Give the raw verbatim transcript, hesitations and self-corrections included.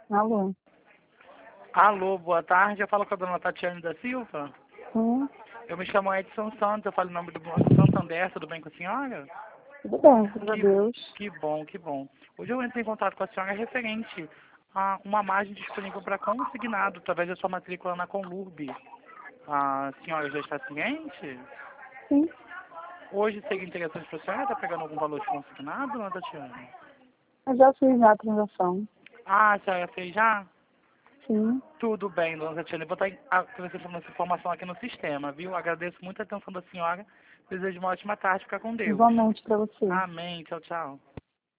Alô? Alô, boa tarde. Eu falo com a dona Tatiane da Silva. Sim, Eu me chamo Edson Santos, eu falo em nome do Banco Santander, tudo bem com a senhora? tudo bem, graças a Que, Deus. que bom, que bom. Hoje eu entrei em contato com a senhora referente a uma margem disponível para consignado através da sua matrícula na Conlurb. A senhora já está ciente? Sim, Hoje seria interessante para a senhora estar pegando algum valor de consignado, dona Tatiane? eu já fiz já a transação. Ah, a senhora fez já? Sim, Tudo bem, dona Tatiane. Eu vou estar acrescentando essa informação aqui no sistema, viu? Agradeço muito a atenção da senhora. Desejo uma ótima tarde. Fica com Deus. igualmente para você. Amém. Tchau, tchau.